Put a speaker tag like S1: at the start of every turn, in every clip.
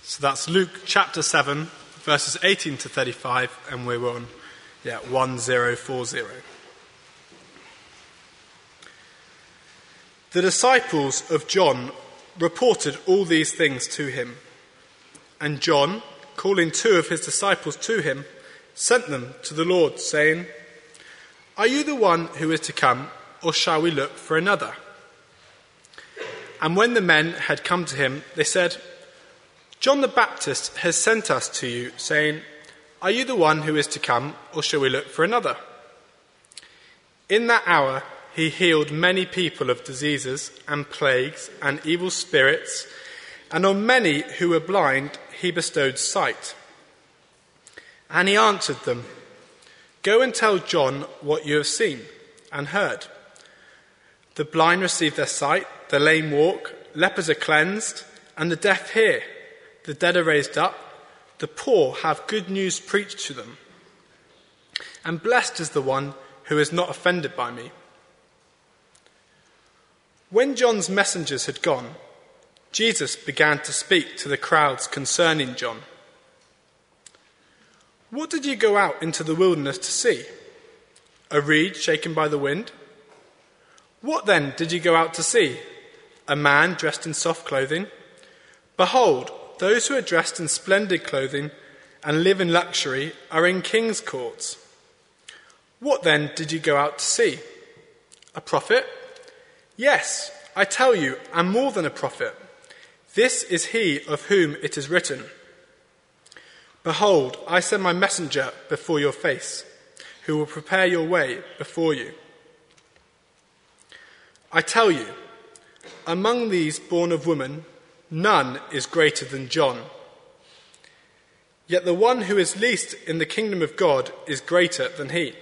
S1: So that's Luke chapter 7, verses 18 to 35, and we're on 1040. The disciples of John reported all these things to him. And John, calling 2 of his disciples to him, sent them to the Lord, saying, "Are you the one who is to come, or shall we look for another?" And when the men had come to him, they said, "John the Baptist has sent us to you, saying, 'Are you the one who is to come, or shall we look for another?'" In that hour he healed many people of diseases and plagues and evil spirits, and on many who were blind he bestowed sight. And he answered them, "Go and tell John what you have seen and heard. The blind receive their sight, the lame walk, lepers are cleansed, and the deaf hear. The dead are raised up, the poor have good news preached to them. And blessed is the one who is not offended by me." When John's messengers had gone, Jesus began to speak to the crowds concerning John. "What did you go out into the wilderness to see? A reed shaken by the wind? What then did you go out to see? A man dressed in soft clothing? Behold, those who are dressed in splendid clothing and live in luxury are in king's courts. What then did you go out to see? A prophet? Yes, I tell you, and more than a prophet. This is he of whom it is written, 'Behold, I send my messenger before your face, who will prepare your way before you.' I tell you, among these born of woman, none is greater than John. Yet the one who is least in the kingdom of God is greater than he."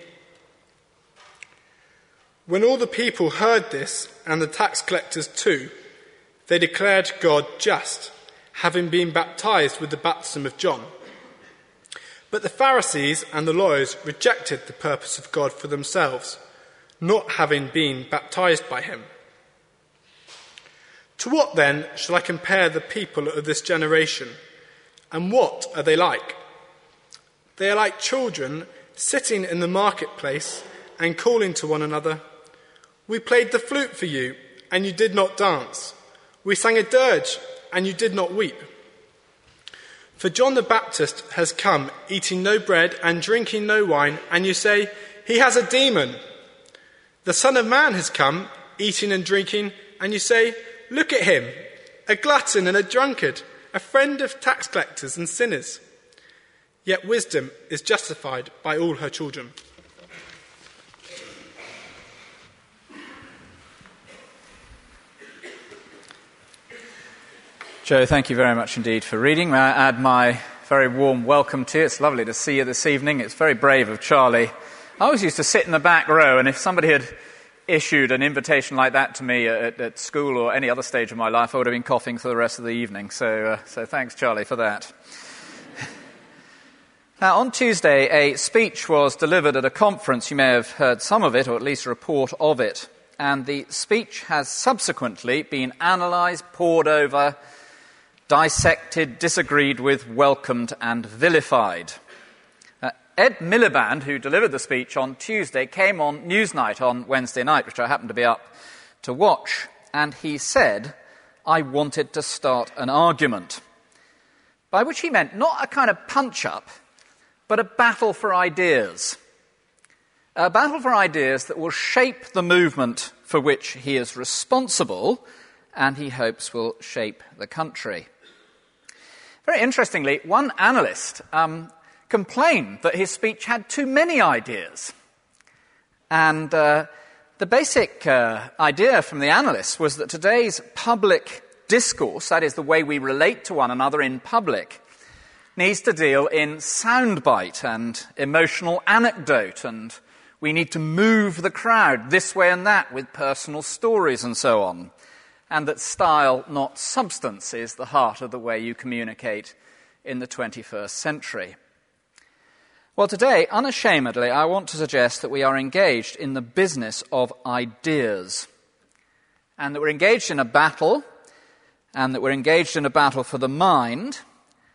S1: When all the people heard this, and the tax collectors too, they declared God just, having been baptized with the baptism of John. But the Pharisees and the lawyers rejected the purpose of God for themselves, not having been baptized by him. To what then shall I compare the people of this generation? And what are they like? They are like children sitting in the marketplace and calling to one another, "We played the flute for you, and you did not dance. We sang a dirge, and you did not weep. For John the Baptist has come, eating no bread and drinking no wine, and you say, 'He has a demon.' The Son of Man has come, eating and drinking, and you say, 'Look at him, a glutton and a drunkard, a friend of tax collectors and sinners.' Yet wisdom is justified by all her children."
S2: Joe, thank you very much indeed for reading. May I add my very warm welcome to you. It's lovely to see you this evening. It's very brave of Charlie. I always used to sit in the back row, and if somebody had issued an invitation like that to me at school or any other stage of my life, I would have been coughing for the rest of the evening. So thanks, Charlie, for that. Now, on Tuesday, a speech was delivered at a conference. You may have heard some of it, or at least a report of it. And the speech has subsequently been analysed, pored over, dissected, disagreed with, welcomed, and vilified. Ed Miliband, who delivered the speech on Tuesday, came on Newsnight on Wednesday night, which I happened to be up to watch, and he said, "I wanted to start an argument," by which he meant not a kind of punch-up, but a battle for ideas. A battle for ideas that will shape the movement for which he is responsible, and he hopes will shape the country. Very interestingly, one analyst complained that his speech had too many ideas. And the basic idea from the analysts was that today's public discourse, that is the way we relate to one another in public, needs to deal in soundbite and emotional anecdote, and we need to move the crowd this way and that with personal stories and so on, and that style, not substance, is the heart of the way you communicate in the 21st century. Well, today, unashamedly, I want to suggest that we are engaged in the business of ideas, and that we're engaged in a battle, and that we're engaged in a battle for the mind,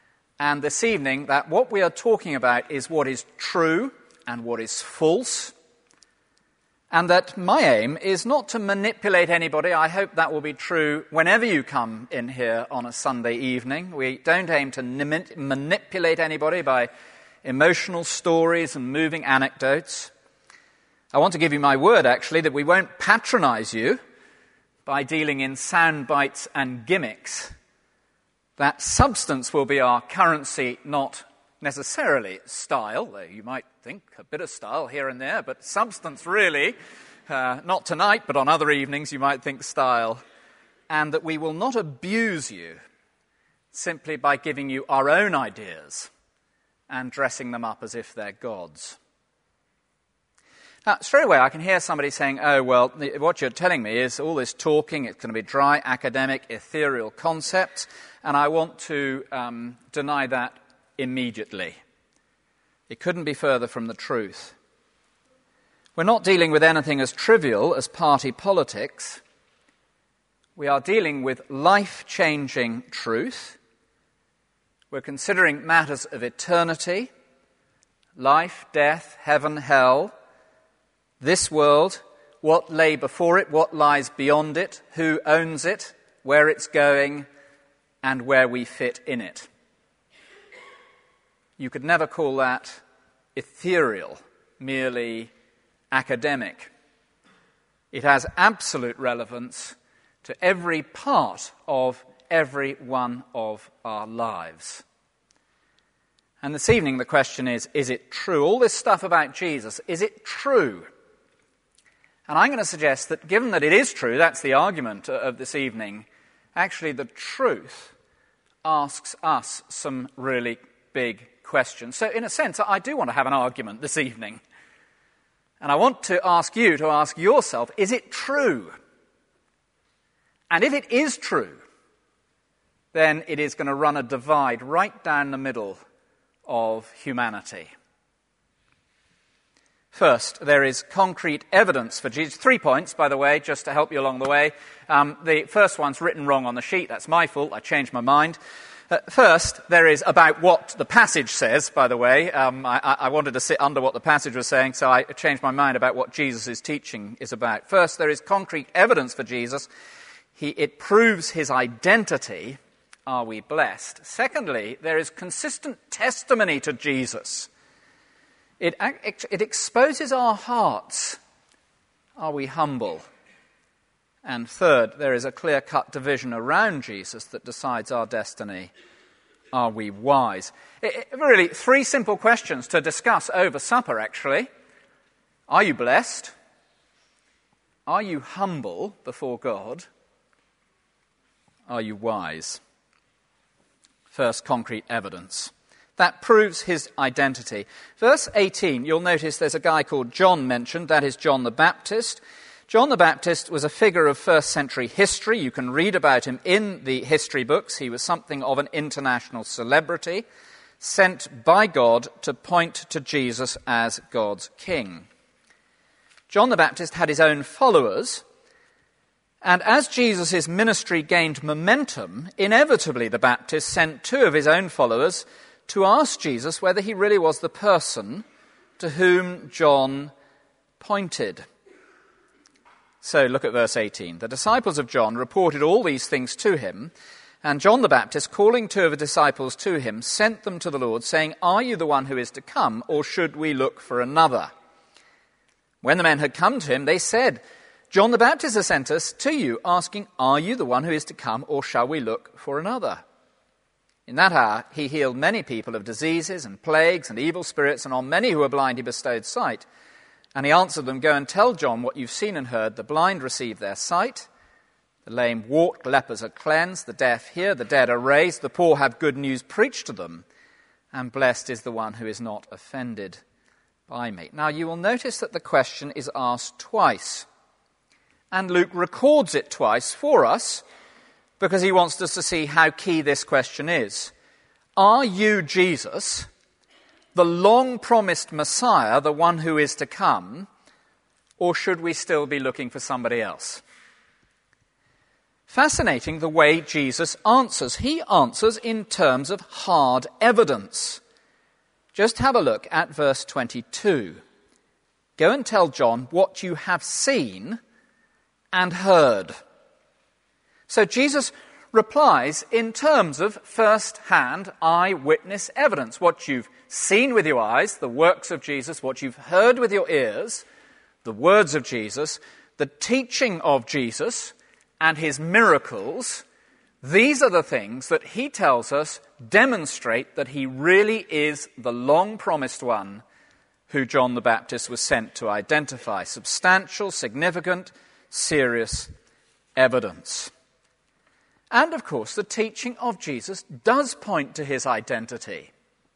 S2: And this evening, that what we are talking about is what is true and what is false. And that my aim is not to manipulate anybody. I hope that will be true whenever you come in here on a Sunday evening. We don't aim to manipulate anybody by emotional stories and moving anecdotes. I want to give you my word, actually, that we won't patronize you by dealing in sound bites and gimmicks. That substance will be our currency, not necessarily style, though you might think a bit of style here and there, but substance really, not tonight, but on other evenings you might think style, and that we will not abuse you simply by giving you our own ideas and dressing them up as if they're God's. Now, straight away I can hear somebody saying, oh, well, what you're telling me is all this talking, it's going to be dry, academic, ethereal concepts, and I want to deny that immediately. It couldn't be further from the truth. We're not dealing with anything as trivial as party politics. We are dealing with life-changing truth. We're considering matters of eternity, life, death, heaven, hell, this world, what lay before it, what lies beyond it, who owns it, where it's going, and where we fit in it. You could never call that ethereal, merely academic. It has absolute relevance to every part of every one of our lives. And this evening the question is it true? All this stuff about Jesus, is it true? And I'm going to suggest that given that it is true, that's the argument of this evening, actually the truth asks us some really big questions. So in a sense, I do want to have an argument this evening. And I want to ask you to ask yourself, is it true? And if it is true, then it is going to run a divide right down the middle of humanity. First, there is concrete evidence for Jesus. 3 points, by the way, just to help you along the way. The first one's written wrong on the sheet. That's my fault. I changed my mind. First, there is about what the passage says, by the way. I wanted to sit under what the passage was saying, so I changed my mind about what Jesus' teaching is about. First, there is concrete evidence for Jesus. It proves his identity. Are we blessed? Secondly, there is consistent testimony to Jesus. It exposes our hearts. Are we humble? And third, there is a clear-cut division around Jesus that decides our destiny. Are we wise? Really, 3 simple questions to discuss over supper, actually. Are you blessed? Are you humble before God? Are you wise? First, concrete evidence. That proves his identity. Verse 18, you'll notice there's a guy called John mentioned. That is John the Baptist. John the Baptist was a figure of first century history. You can read about him in the history books. He was something of an international celebrity, sent by God to point to Jesus as God's king. John the Baptist had his own followers, and as Jesus' ministry gained momentum, inevitably the Baptist sent 2 of his own followers to ask Jesus whether he really was the person to whom John pointed. So look at verse 18. The disciples of John reported all these things to him, and John the Baptist, calling 2 of the disciples to him, sent them to the Lord, saying, "Are you the one who is to come, or should we look for another?" When the men had come to him, they said, "John the Baptist has sent us to you, asking, 'Are you the one who is to come, or shall we look for another?'" In that hour he healed many people of diseases and plagues and evil spirits, and on many who were blind he bestowed sight. And he answered them, "Go and tell John what you've seen and heard. The blind receive their sight, the lame walk, lepers are cleansed, the deaf hear, the dead are raised, the poor have good news preached to them, and blessed is the one who is not offended by me." Now you will notice that the question is asked twice. And Luke records it twice for us, because he wants us to see how key this question is. Are you Jesus, the long-promised Messiah, the one who is to come, or should we still be looking for somebody else? Fascinating the way Jesus answers. He answers in terms of hard evidence. Just have a look at verse 22. Go and tell John what you have seen and heard. So Jesus replies in terms of first-hand eyewitness evidence. What you've seen with your eyes, the works of Jesus, what you've heard with your ears, the words of Jesus, the teaching of Jesus, and his miracles, these are the things that he tells us demonstrate that he really is the long-promised one who John the Baptist was sent to identify. Substantial, significant, serious evidence. And, of course, the teaching of Jesus does point to his identity.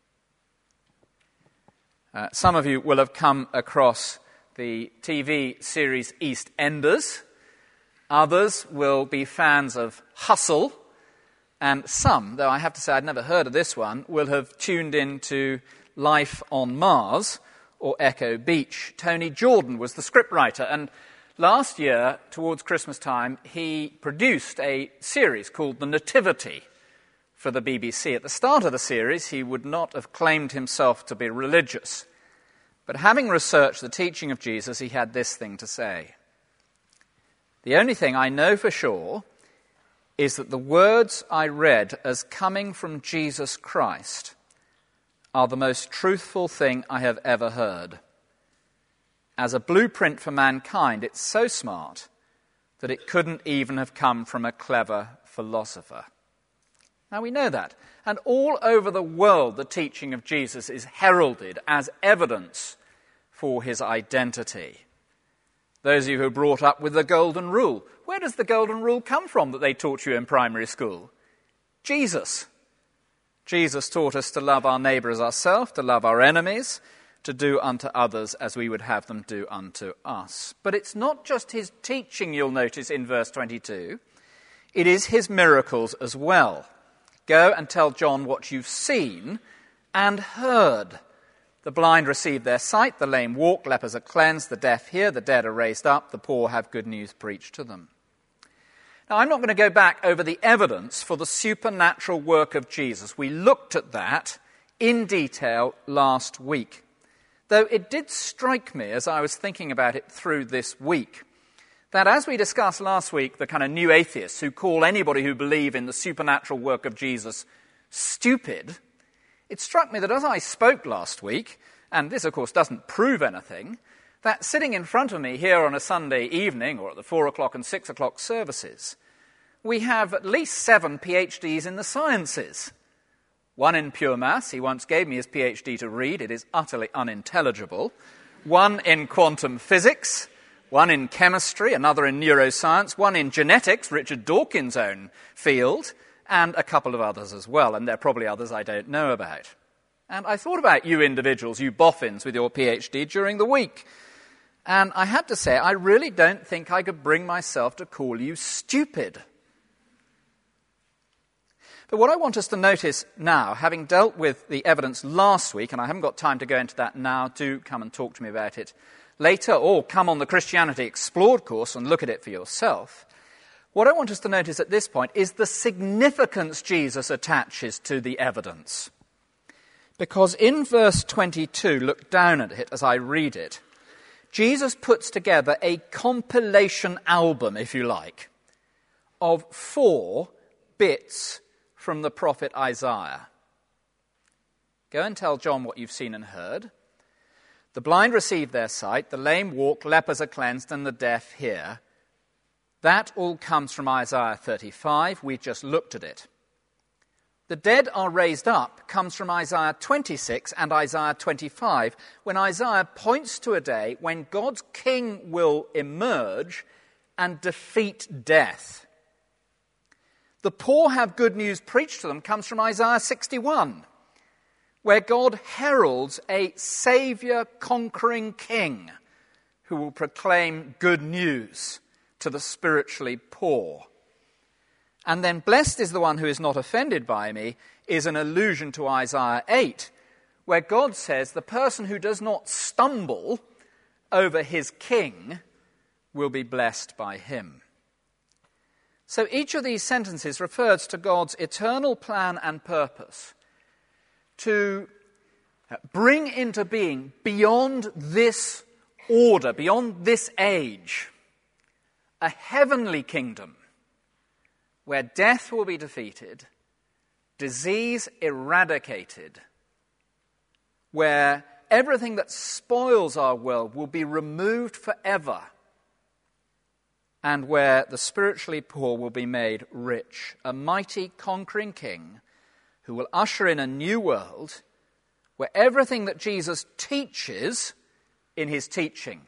S2: Some of you will have come across the TV series EastEnders. Others will be fans of Hustle. And some, though I have to say I'd never heard of this one, will have tuned into Life on Mars or Echo Beach. Tony Jordan was the scriptwriter, and last year, towards Christmas time, he produced a series called The Nativity for the BBC. At the start of the series, he would not have claimed himself to be religious. But having researched the teaching of Jesus, he had this thing to say. The only thing I know for sure is that the words I read as coming from Jesus Christ are the most truthful thing I have ever heard. As a blueprint for mankind, it's so smart that it couldn't even have come from a clever philosopher. Now we know that. And all over the world, the teaching of Jesus is heralded as evidence for his identity. Those of you who are brought up with the Golden Rule, where does the Golden Rule come from that they taught you in primary school? Jesus. Jesus taught us to love our neighbour as ourselves, to love our enemies, to do unto others as we would have them do unto us. But it's not just his teaching, you'll notice in verse 22. It is his miracles as well. Go and tell John what you've seen and heard. The blind receive their sight, the lame walk, lepers are cleansed, the deaf hear, the dead are raised up, the poor have good news preached to them. Now, I'm not going to go back over the evidence for the supernatural work of Jesus. We looked at that in detail last week. Though it did strike me as I was thinking about it through this week, that as we discussed last week, the kind of new atheists who call anybody who believe in the supernatural work of Jesus stupid, it struck me that as I spoke last week, and this of course doesn't prove anything, that sitting in front of me here on a Sunday evening or at the 4 o'clock and 6 o'clock services, we have at least 7 PhDs in the sciences. One in pure maths, he once gave me his PhD to read, it is utterly unintelligible. One in quantum physics, one in chemistry, another in neuroscience, one in genetics, Richard Dawkins' own field, and a couple of others as well, and there are probably others I don't know about. And I thought about you individuals, you boffins with your PhD during the week, and I had to say, I really don't think I could bring myself to call you stupid. But what I want us to notice now, having dealt with the evidence last week, and I haven't got time to go into that now, do come and talk to me about it later, or come on the Christianity Explored course and look at it for yourself. What I want us to notice at this point is the significance Jesus attaches to the evidence. Because in verse 22, look down at it as I read it, Jesus puts together a compilation album, if you like, of 4 bits from the prophet Isaiah. Go and tell John what you've seen and heard. The blind receive their sight, the lame walk, lepers are cleansed, and the deaf hear. That all comes from Isaiah 35. We just looked at it. The dead are raised up comes from Isaiah 26 and Isaiah 25, when Isaiah points to a day when God's king will emerge and defeat death. The poor have good news preached to them comes from Isaiah 61, where God heralds a Saviour conquering king who will proclaim good news to the spiritually poor. And then, blessed is the one who is not offended by me, is an allusion to Isaiah 8, where God says the person who does not stumble over his king will be blessed by him. So each of these sentences refers to God's eternal plan and purpose to bring into being, beyond this order, beyond this age, a heavenly kingdom where death will be defeated, disease eradicated, where everything that spoils our world will be removed forever, and where the spiritually poor will be made rich, a mighty conquering king who will usher in a new world where everything that Jesus teaches in his teaching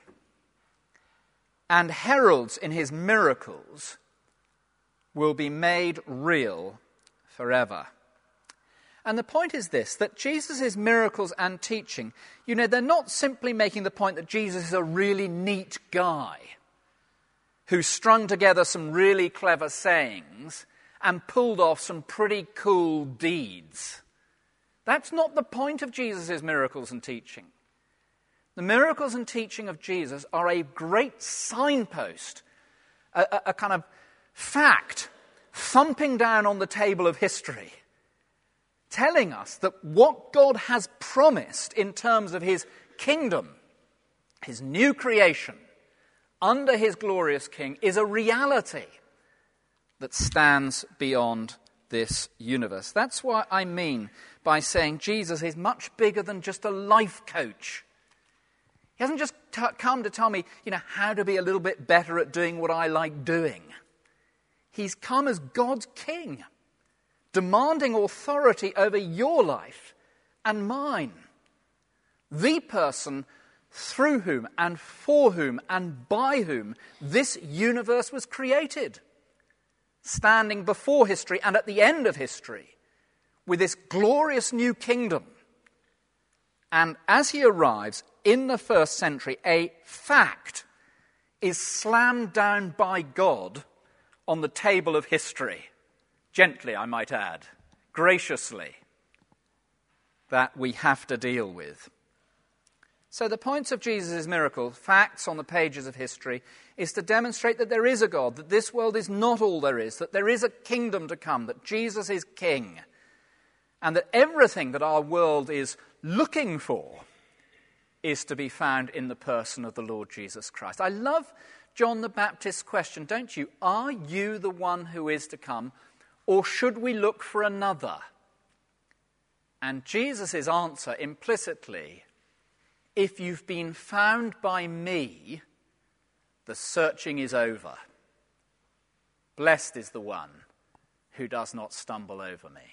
S2: and heralds in his miracles will be made real forever. And the point is this, that Jesus' miracles and teaching, they're not simply making the point that Jesus is a really neat guy who strung together some really clever sayings and pulled off some pretty cool deeds. That's not the point of Jesus' miracles and teaching. The miracles and teaching of Jesus are a great signpost, a kind of fact thumping down on the table of history, telling us that what God has promised in terms of his kingdom, his new creation, under his glorious king, is a reality that stands beyond this universe. That's what I mean by saying Jesus is much bigger than just a life coach. He hasn't just come to tell me, how to be a little bit better at doing what I like doing. He's come as God's king, demanding authority over your life and mine. The person through whom and for whom and by whom this universe was created, standing before history and at the end of history with this glorious new kingdom. And as he arrives in the first century, a fact is slammed down by God on the table of history, gently, I might add, graciously, that we have to deal with. So the point of Jesus' miracle, facts on the pages of history, is to demonstrate that there is a God, that this world is not all there is, that there is a kingdom to come, that Jesus is king, and that everything that our world is looking for is to be found in the person of the Lord Jesus Christ. I love John the Baptist's question, don't you? Are you the one who is to come, or should we look for another? And Jesus' answer implicitly, if you've been found by me, the searching is over. Blessed is the one who does not stumble over me.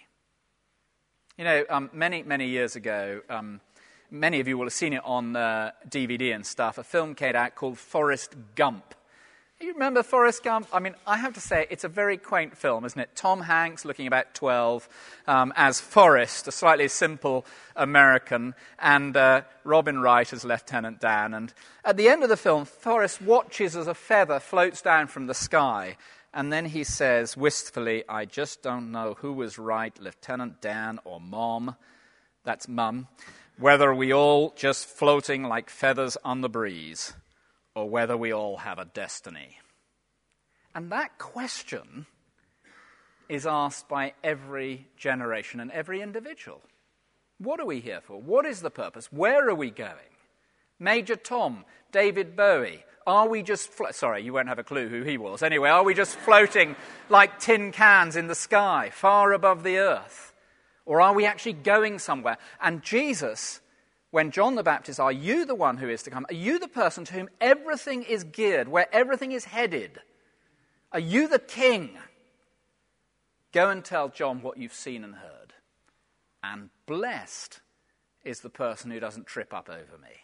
S2: Many years ago, many of you will have seen it on DVD and stuff, a film came out called Forrest Gump. You remember Forrest Gump? I mean, I have to say, it's a very quaint film, isn't it? Tom Hanks, looking about 12, as Forrest, a slightly simple American, and Robin Wright as Lieutenant Dan. And at the end of the film, Forrest watches as a feather floats down from the sky, and then he says, wistfully, I just don't know who was right, Lieutenant Dan or Mom, that's Mum, whether we all just floating like feathers on the breeze, or whether we all have a destiny. And that question is asked by every generation and every individual. What are we here for? What is the purpose? Where are we going? Major Tom, David Bowie, are we just... Sorry, you won't have a clue who he was. Anyway, are we just floating like tin cans in the sky, far above the earth? Or are we actually going somewhere? And Jesus, when John the Baptist, are you the one who is to come? Are you the person to whom everything is geared, where everything is headed? Are you the king? Go and tell John what you've seen and heard. And blessed is the person who doesn't trip up over me.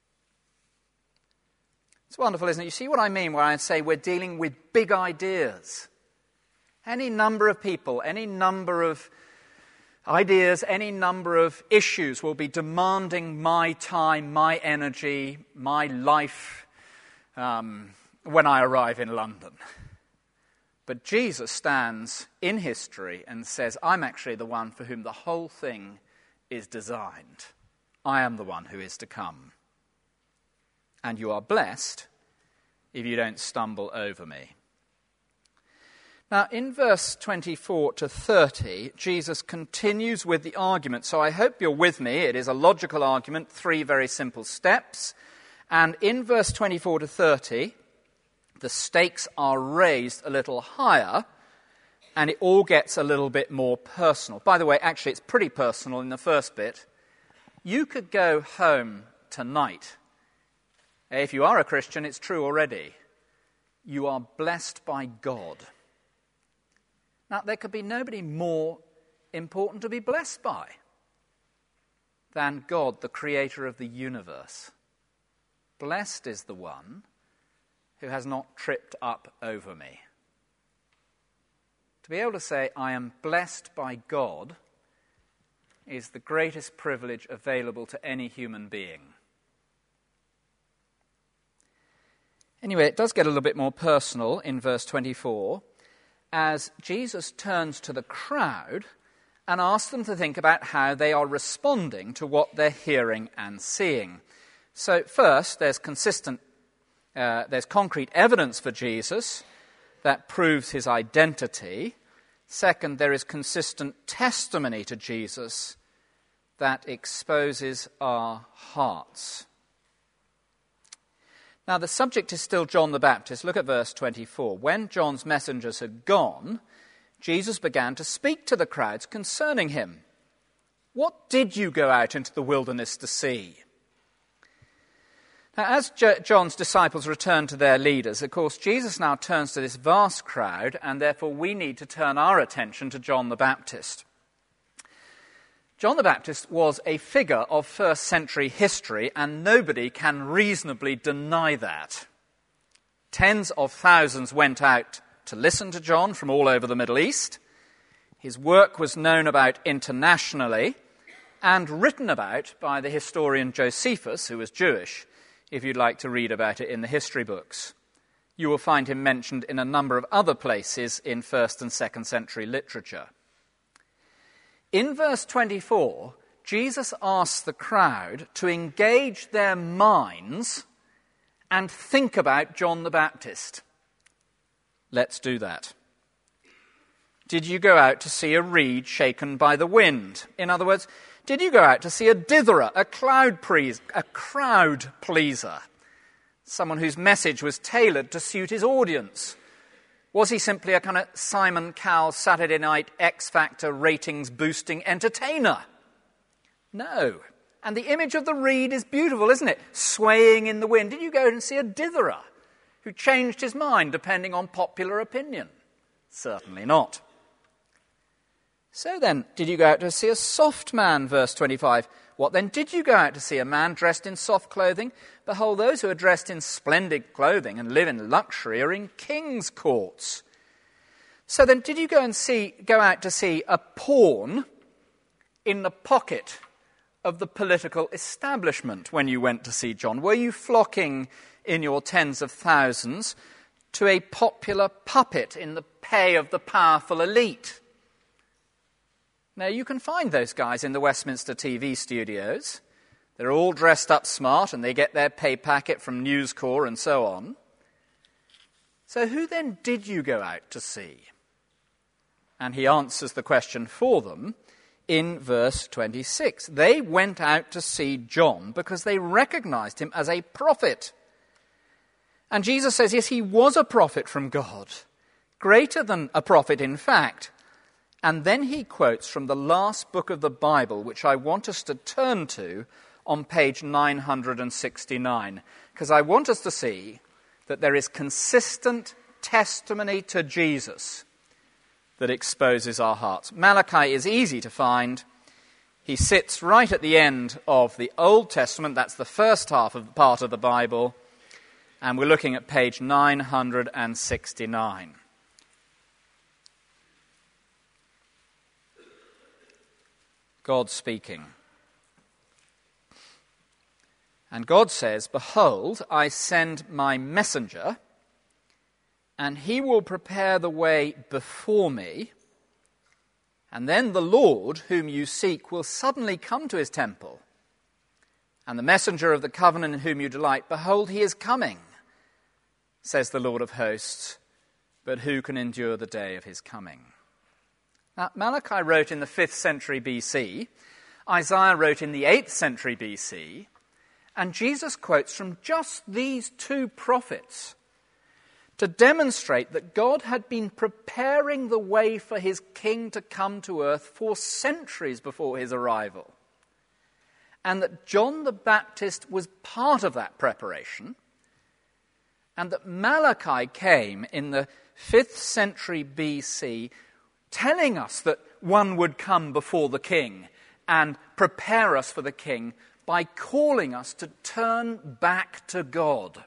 S2: It's wonderful, isn't it? You see what I mean when I say we're dealing with big ideas. Any number of people, any number of ideas, any number of issues will be demanding my time, my energy, my life when I arrive in London. But Jesus stands in history and says, I'm actually the one for whom the whole thing is designed. I am the one who is to come. And you are blessed if you don't stumble over me. Now, in verse 24 to 30, Jesus continues with the argument. So I hope you're with me. It is a logical argument, 3 very simple steps. And in verse 24 to 30, the stakes are raised a little higher, and it all gets a little bit more personal. By the way, actually, it's pretty personal in the first bit. You could go home tonight. If you are a Christian, it's true already. You are blessed by God. Now, there could be nobody more important to be blessed by than God, the creator of the universe. Blessed is the one who has not tripped up over me. To be able to say, I am blessed by God, is the greatest privilege available to any human being. Anyway, it does get a little bit more personal in verse 24, as Jesus turns to the crowd and asks them to think about how they are responding to what they're hearing and seeing. So first, there's concrete evidence for Jesus that proves his identity. Second, there is consistent testimony to Jesus that exposes our hearts. Now, the subject is still John the Baptist. Look at verse 24. When John's messengers had gone, Jesus began to speak to the crowds concerning him. What did you go out into the wilderness to see? Now, as John's disciples return to their leaders, of course, Jesus now turns to this vast crowd, and therefore we need to turn our attention to John the Baptist. John the Baptist was a figure of first century history, and nobody can reasonably deny that. Tens of thousands went out to listen to John from all over the Middle East. His work was known about internationally and written about by the historian Josephus, who was Jewish, if you'd like to read about it in the history books. You will find him mentioned in a number of other places in 1st and 2nd century literature. In verse 24, Jesus asks the crowd to engage their minds and think about John the Baptist. Let's do that. Did you go out to see a reed shaken by the wind? In other words, did you go out to see a ditherer, a crowd pleaser, someone whose message was tailored to suit his audience? Was he simply a kind of Simon Cowell Saturday night X Factor ratings-boosting entertainer? No. And the image of the reed is beautiful, isn't it? Swaying in the wind. Did you go and see a ditherer who changed his mind depending on popular opinion? Certainly not. So then, did you go out to see a soft man, verse 25? What then did you go out to see? A man dressed in soft clothing? Behold, those who are dressed in splendid clothing and live in luxury are in king's courts. So then, did you go out to see a pawn in the pocket of the political establishment when you went to see John? Were you flocking in your tens of thousands to a popular puppet in the pay of the powerful elite? Now, you can find those guys in the Westminster TV studios. They're all dressed up smart and they get their pay packet from News Corps and so on. So who then did you go out to see? And he answers the question for them in verse 26. They went out to see John because they recognized him as a prophet. And Jesus says, yes, he was a prophet from God, greater than a prophet in fact. And then he quotes from the last book of the Bible, which I want us to turn to on page 969, because I want us to see that there is consistent testimony to Jesus that exposes our hearts. Malachi is easy to find. He sits right at the end of the Old Testament. That's the first part of the Bible. And we're looking at page 969. God speaking. And God says, behold, I send my messenger, and he will prepare the way before me. And then the Lord, whom you seek, will suddenly come to his temple. And the messenger of the covenant in whom you delight, behold, he is coming, says the Lord of hosts. but who can endure the day of his coming? Now, Malachi wrote in the 5th century BC, Isaiah wrote in the 8th century BC, and Jesus quotes from just these two prophets to demonstrate that God had been preparing the way for his king to come to earth for centuries before his arrival, and that John the Baptist was part of that preparation, and that Malachi came in the 5th century BC telling us that one would come before the king and prepare us for the king by calling us to turn back to God.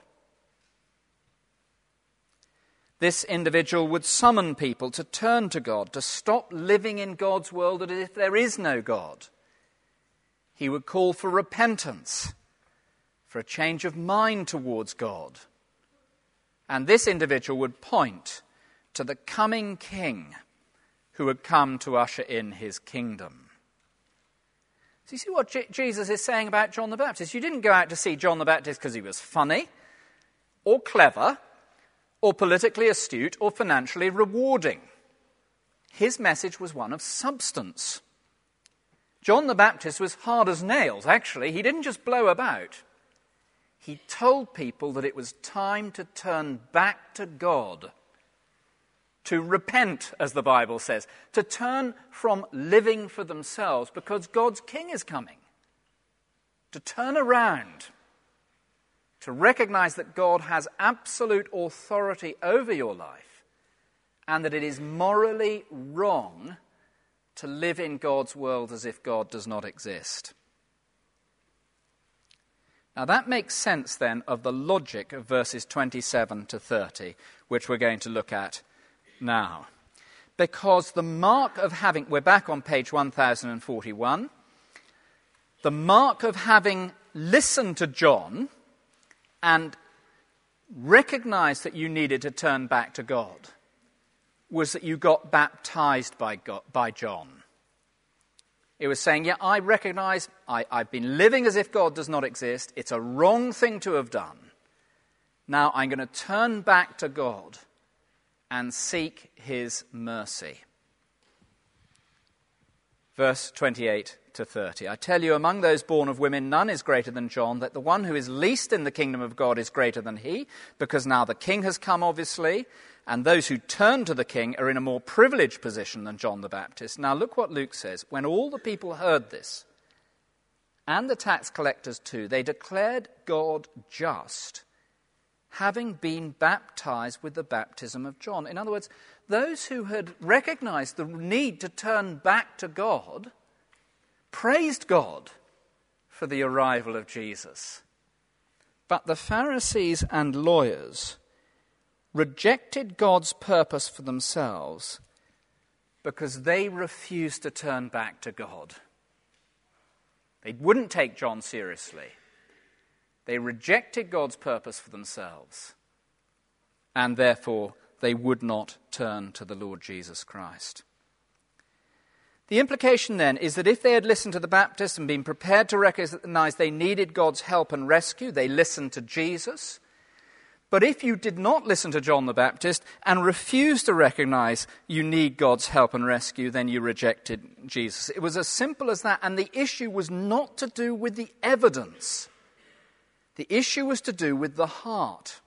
S2: This individual would summon people to turn to God, to stop living in God's world as if there is no God. He would call for repentance, for a change of mind towards God. And this individual would point to the coming king who would come to usher in his kingdom. So you see what Jesus is saying about John the Baptist? You didn't go out to see John the Baptist because he was funny or clever or politically astute or financially rewarding. His message was one of substance. John the Baptist was hard as nails, actually. He didn't just blow about. He told people that it was time to turn back to God, to repent, as the Bible says, to turn from living for themselves because God's king is coming, to turn around, to recognize that God has absolute authority over your life and that it is morally wrong to live in God's world as if God does not exist. Now that makes sense then of the logic of verses 27 to 30, which we're going to look at now. Because the mark of having, we're back on page 1041, the mark of having listened to John and recognized that you needed to turn back to God was that you got baptized by John. It was saying, yeah, I recognize I've been living as if God does not exist. It's a wrong thing to have done. Now I'm going to turn back to God and seek his mercy. Verse 28 to 30. I tell you, among those born of women, none is greater than John, that the one who is least in the kingdom of God is greater than he, because now the king has come, obviously, and those who turn to the king are in a more privileged position than John the Baptist. Now look what Luke says. When all the people heard this, and the tax collectors too, they declared God just, having been baptized with the baptism of John. In other words, those who had recognized the need to turn back to God praised God for the arrival of Jesus. But the Pharisees and lawyers rejected God's purpose for themselves because they refused to turn back to God. They wouldn't take John seriously. They rejected God's purpose for themselves, and therefore they would not turn to the Lord Jesus Christ. The implication then is that if they had listened to the Baptist and been prepared to recognize they needed God's help and rescue, they listened to Jesus. But if you did not listen to John the Baptist and refused to recognize you need God's help and rescue, then you rejected Jesus. It was as simple as that, and the issue was not to do with the evidence. The issue was to do with the heart.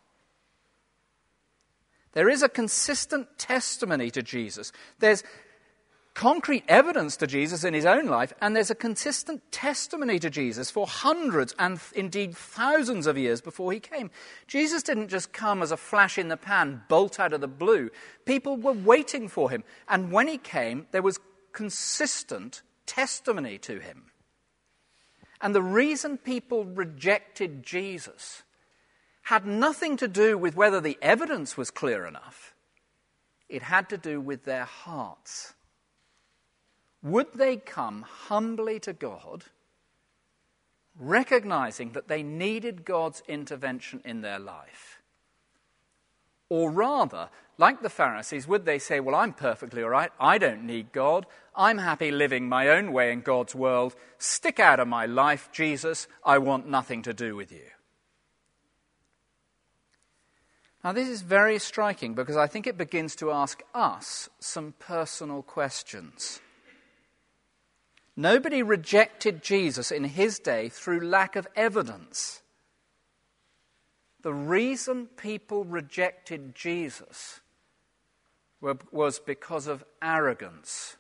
S2: There is a consistent testimony to Jesus. There's concrete evidence to Jesus in his own life, and there's a consistent testimony to Jesus for hundreds and indeed thousands of years before he came. Jesus didn't just come as a flash in the pan, bolt out of the blue. People were waiting for him, and when he came, there was consistent testimony to him. And the reason people rejected Jesus had nothing to do with whether the evidence was clear enough. It had to do with their hearts. Would they come humbly to God, recognizing that they needed God's intervention in their life? Or rather, like the Pharisees, would they say, well, I'm perfectly all right, I don't need God, I'm happy living my own way in God's world, stick out of my life, Jesus, I want nothing to do with you. Now, this is very striking because I think it begins to ask us some personal questions. Nobody rejected Jesus in his day through lack of evidence. The reason people rejected Jesus was because of arrogance.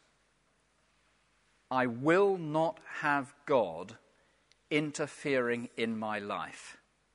S2: I will not have God interfering in my life.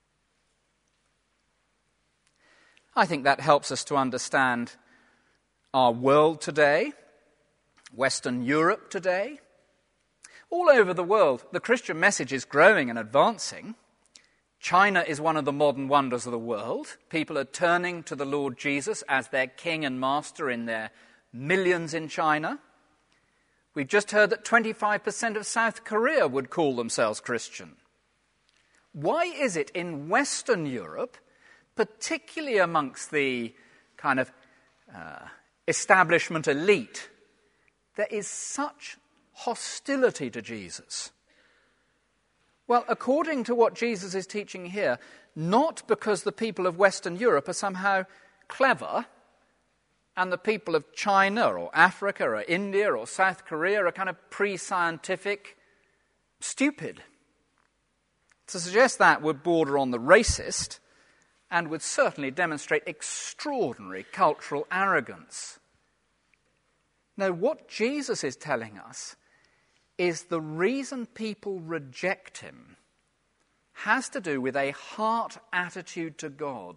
S2: I think that helps us to understand our world today, Western Europe today. All over the world, the Christian message is growing and advancing. China is one of the modern wonders of the world. People are turning to the Lord Jesus as their king and master in their millions in China. We've just heard that 25% of South Korea would call themselves Christian. Why is it in Western Europe, particularly amongst the kind of establishment elite, there is such hostility to Jesus? Well, according to what Jesus is teaching here, not because the people of Western Europe are somehow clever and the people of China or Africa or India or South Korea are kind of pre-scientific stupid. To suggest that would border on the racist and would certainly demonstrate extraordinary cultural arrogance. No, what Jesus is telling us is the reason people reject him has to do with a heart attitude to God.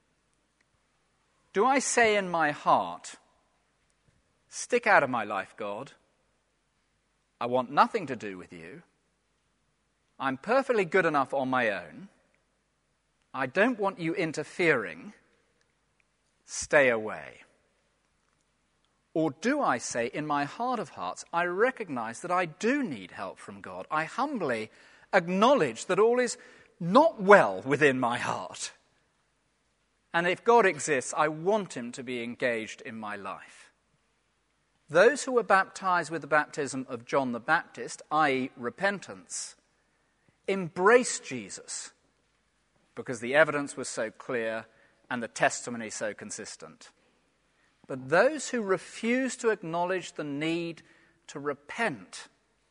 S2: Do I say in my heart, stick out of my life, God. I want nothing to do with you. I'm perfectly good enough on my own. I don't want you interfering. Stay away. Or do I say, in my heart of hearts, I recognize that I do need help from God. I humbly acknowledge that all is not well within my heart. And if God exists, I want him to be engaged in my life. Those who were baptized with the baptism of John the Baptist, i.e. repentance, embraced Jesus because the evidence was so clear and the testimony so consistent. But those who refuse to acknowledge the need to repent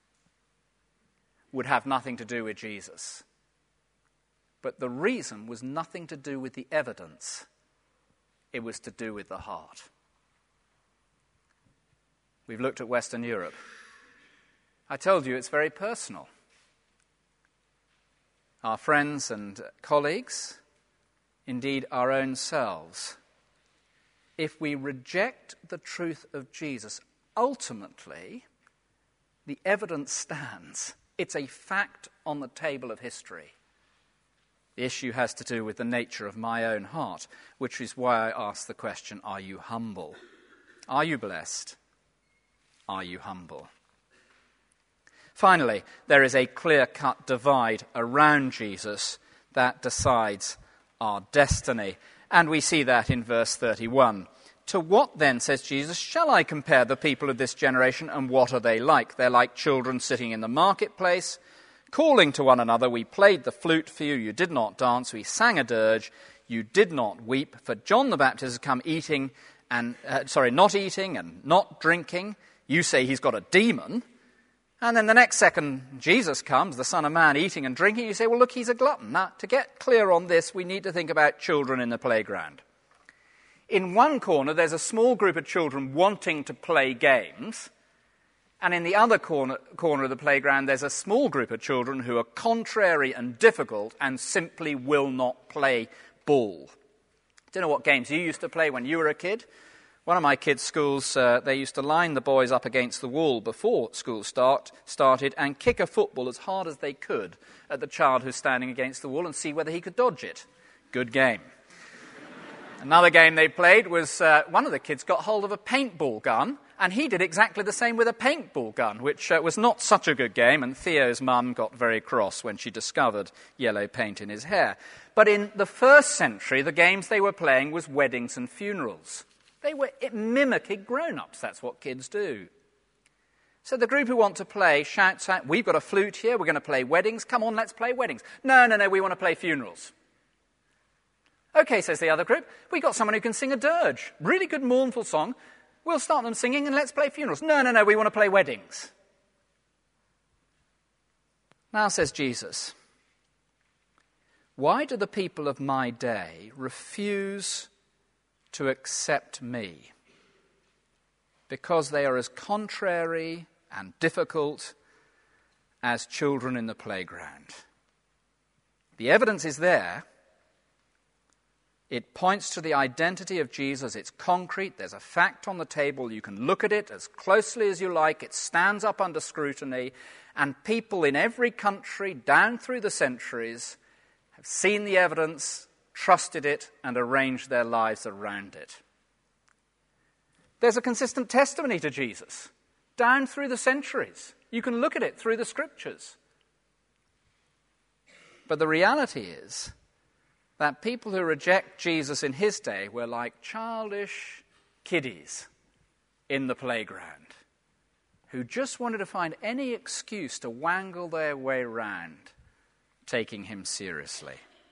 S2: would have nothing to do with Jesus. But the reason was nothing to do with the evidence. It was to do with the heart. We've looked at Western Europe. I told you it's very personal. Our friends and colleagues, indeed our own selves, if we reject the truth of Jesus, ultimately, the evidence stands. It's a fact on the table of history. The issue has to do with the nature of my own heart, which is why I ask the question, are you humble? Are you blessed? Are you humble? Finally, there is a clear-cut divide around Jesus that decides our destiny. And we see that in verse 31. To what then, says Jesus, shall I compare the people of this generation, and what are they like? They're like children sitting in the marketplace, calling to one another, we played the flute for you, you did not dance, we sang a dirge, you did not weep. For John the Baptist has come not eating and not drinking. You say he's got a demon. And then the next second, Jesus comes, the Son of Man, eating and drinking. You say, well, look, he's a glutton. Now, to get clear on this, we need to think about children in the playground. In one corner, there's a small group of children wanting to play games. And in the other corner of the playground, there's a small group of children who are contrary and difficult and simply will not play ball. I don't know what games you used to play when you were a kid. One of my kids' schools, they used to line the boys up against the wall before school started and kick a football as hard as they could at the child who's standing against the wall and see whether he could dodge it. Good game. Another game they played was one of the kids got hold of a paintball gun, and he did exactly the same with a paintball gun, which was not such a good game, and Theo's mum got very cross when she discovered yellow paint in his hair. But in the first century, the games they were playing was weddings and funerals. They were mimicking grown-ups. That's what kids do. So the group who want to play shouts out, we've got a flute here, we're going to play weddings. Come on, let's play weddings. No, we want to play funerals. Okay, says the other group, we got someone who can sing a dirge. Really good mournful song. We'll start them singing and let's play funerals. No, we want to play weddings. Now, says Jesus, why do the people of my day refuse to accept me? Because they are as contrary and difficult as children in the playground. The evidence is there. It points to the identity of Jesus. It's concrete. There's a fact on the table. You can look at it as closely as you like. It stands up under scrutiny. And people in every country down through the centuries have seen the evidence, trusted it, and arranged their lives around it. There's a consistent testimony to Jesus down through the centuries. You can look at it through the scriptures. But the reality is that people who reject Jesus in his day were like childish kiddies in the playground who just wanted to find any excuse to wangle their way round taking him seriously.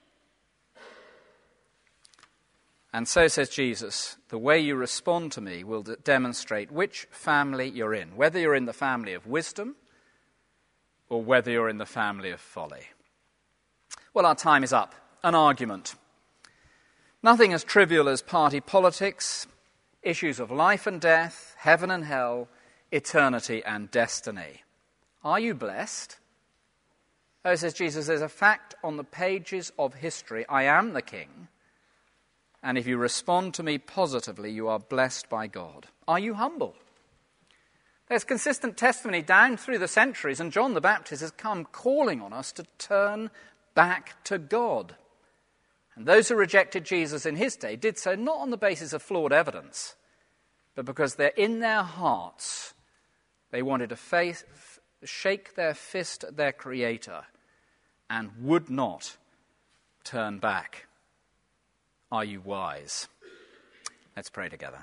S2: And so, says Jesus, the way you respond to me will demonstrate which family you're in, whether you're in the family of wisdom or whether you're in the family of folly. Well, our time is up. An argument. Nothing as trivial as party politics, issues of life and death, heaven and hell, eternity and destiny. Are you blessed? Oh, says Jesus, there's a fact on the pages of history. I am the king. And if you respond to me positively, you are blessed by God. Are you humble? There's consistent testimony down through the centuries, and John the Baptist has come calling on us to turn back to God. And those who rejected Jesus in his day did so not on the basis of flawed evidence, but because they're in their hearts, they wanted to shake their fist at their Creator and would not turn back. Are you wise? Let's pray together.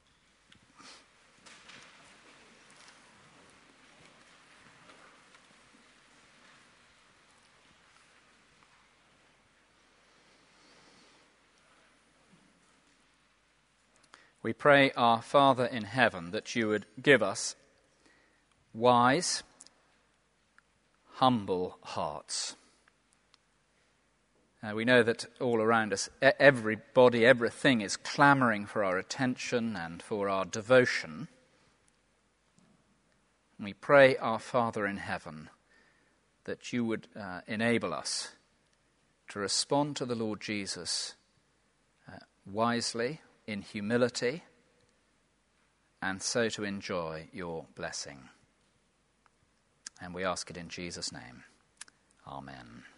S2: We pray, our Father in heaven, that you would give us wise, humble hearts. We know that all around us, everybody, everything is clamouring for our attention and for our devotion. And we pray, our Father in heaven, that you would enable us to respond to the Lord Jesus wisely, in humility, and so to enjoy your blessing. And we ask it in Jesus' name. Amen.